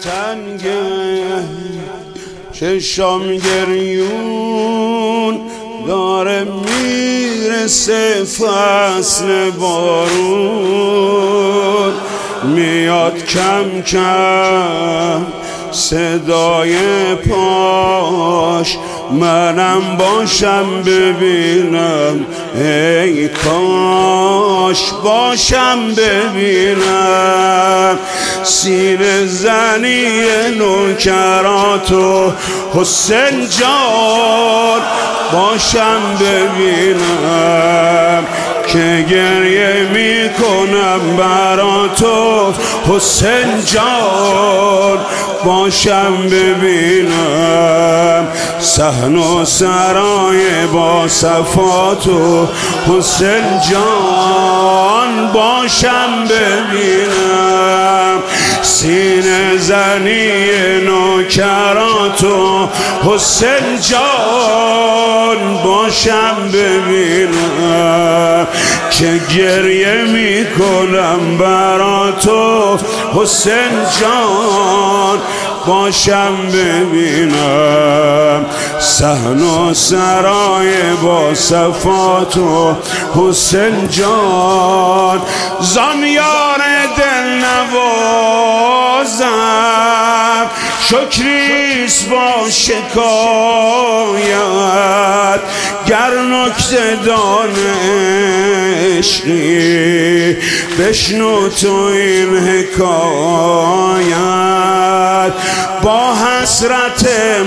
تنگه چشام گریون داره میرسه فصل بارون میاد کم کم صدای پاش منم باشم ببینم ای کاش باشم ببینم سینه زنی نوکراتو حسین جان باشم ببینم که گریه میکنم برا تو حسین جان باشم ببینم صحن و سرای با صفاتو حسین جان باشم ببینم سینه زنی نوکراتو حسین جان باشم ببینم که گریه میکنم برا تو حسین جان باشم ببینم صحن و سرای با صفاتو حسین جان زامیار دل نوازم شکریست با شکایت گر نکته دانشی بشنو تو این حکایت با حسرت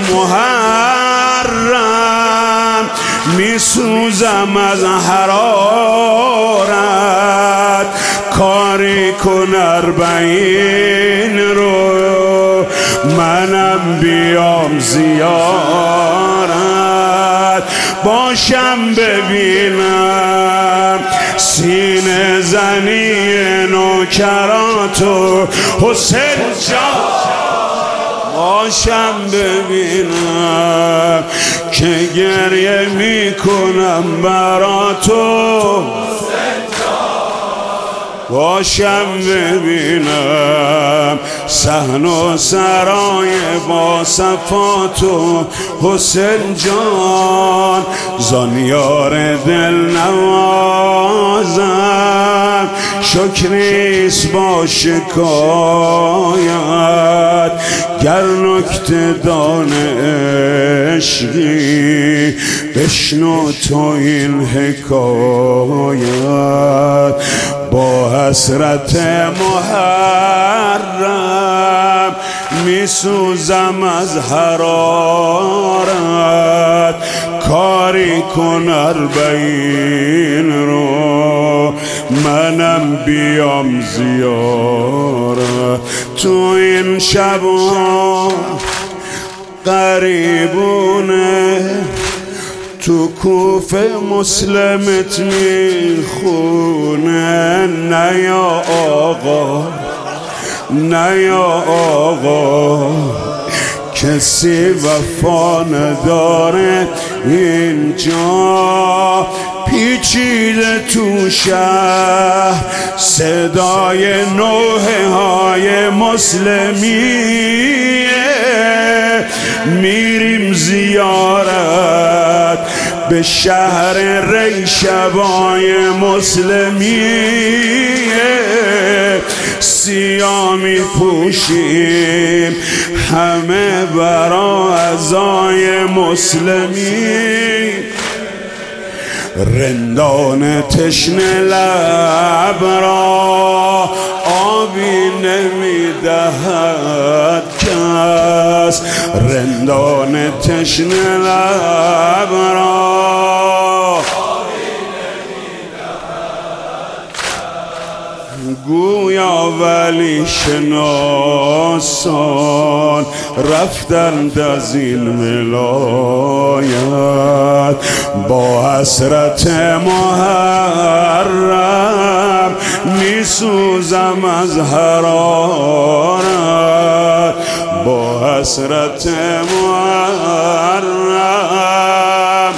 محرم میسوزم از حرارت کاری کن 40 رو منم بیام زیارت باشم ببینم سینه زنی نوکراتو حسین جان باشم ببینم که گریه میکنم برا تو باشم ببینم صحن و سرای با صفاتو حسین جان زانیار دل نوازم شکریست با شکایت گر نکته دانشی بشنو تو این حکایت با حسرت محرم میسوزم از حرارت کاری کن 40 رو منم بیام زیارت تو این شبا غریبونه تو کوفه مسلمت میخونه نه یا آقا نه یا آقا کسی وفا نداره اینجا پیچیده تو شهر صدای نوحه های مسلمیه میریم زیارت به شهر ری شبای مسلمیه سیاه می پوشیم همه برا عزای مسلمی رندان تشنه لب را آبی نمیدهد کس رندان تشنه لب را گویا ولی شناسان رفتند از این ملایت با حسرت محرم میسوزم از حرارت با حسرت محرم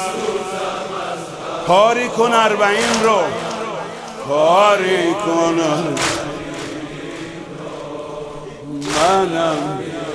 کاری کن 40 رو کاری کن منم